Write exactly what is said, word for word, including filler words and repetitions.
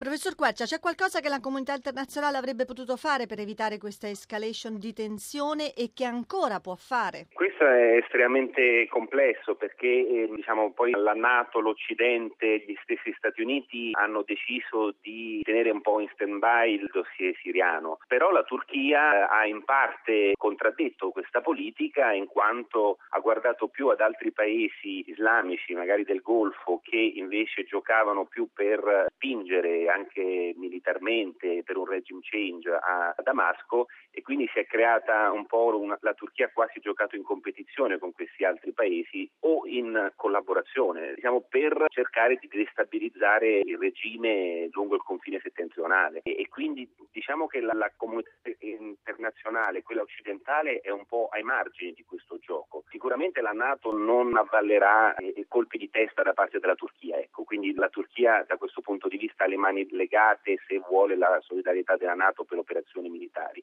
Professor Quercia, c'è qualcosa che la comunità internazionale avrebbe potuto fare per evitare questa escalation di tensione e che ancora può fare? Questo è estremamente complesso perché eh, diciamo poi la NATO, l'Occidente, gli stessi Stati Uniti hanno deciso di tenere un po' in stand-by il dossier siriano, però la Turchia ha in parte contraddetto questa politica in quanto ha guardato più ad altri paesi islamici, magari del Golfo, che invece giocavano più per spingere anche militarmente per un regime change a Damasco, e quindi si è creata un po' una, la Turchia ha quasi giocato in competizione con questi altri paesi o in collaborazione, diciamo, per cercare di destabilizzare il regime lungo il confine settentrionale, e, e quindi diciamo che la, la comunità internazionale, quella occidentale, è un po' ai margini di questo gioco. Sicuramente la NATO non avvallerà eh, colpi di testa da parte della Turchia, ecco, quindi la Turchia da questo punto di vista ha le mani legate se vuole la solidarietà della NATO per operazioni militari.